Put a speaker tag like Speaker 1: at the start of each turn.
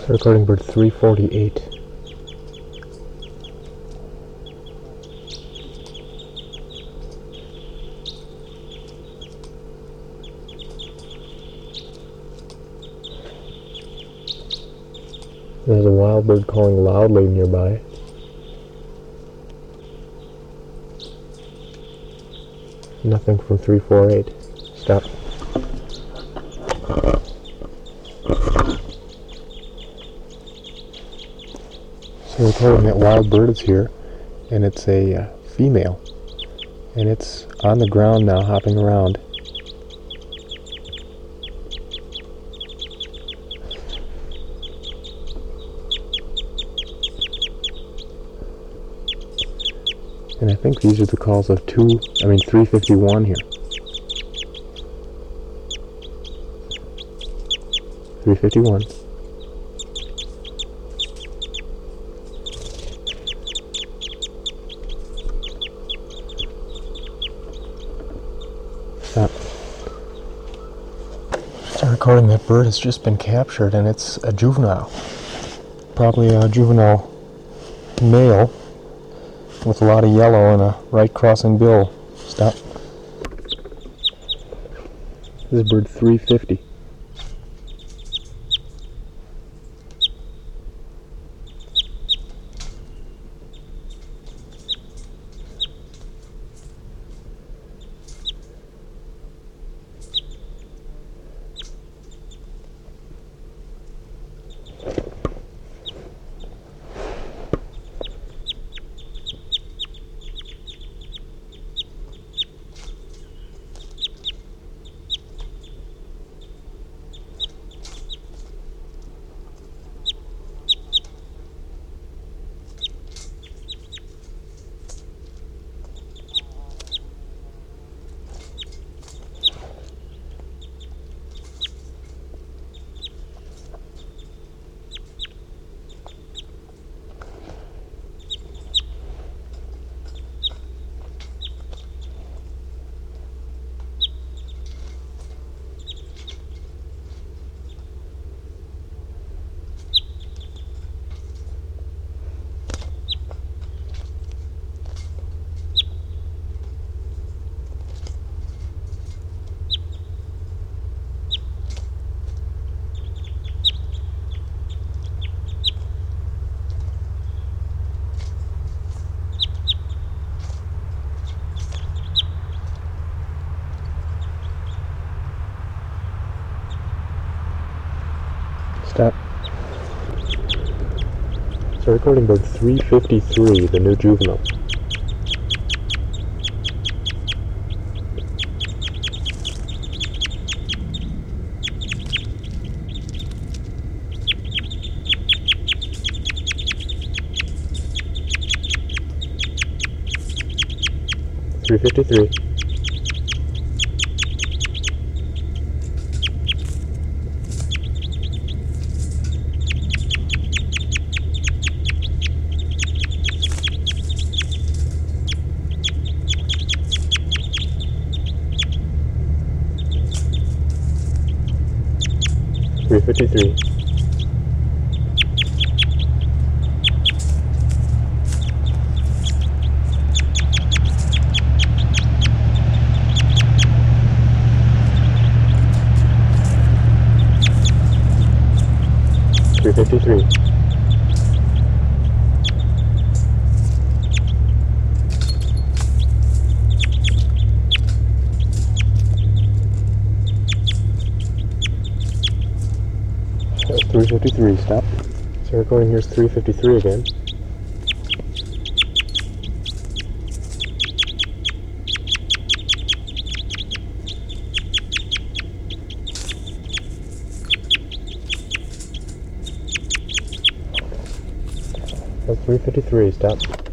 Speaker 1: Recording bird 348. There's a wild bird calling loudly nearby. Nothing from 348. Stop. So we're recording that wild bird is here, and it's a female, and it's on the ground now, hopping around. And I think these are the calls of 351 here. 351. Stop. Start recording. That bird has just been captured, and it's a juvenile. Probably a juvenile male with a lot of yellow and a right crossing bill. Stop. This is bird 350. Stop. So recording bird 353, the new juvenile. Three 53. Three 53. Three 53. That's 353, stop. So recording here's 353 again. That's 353, stop.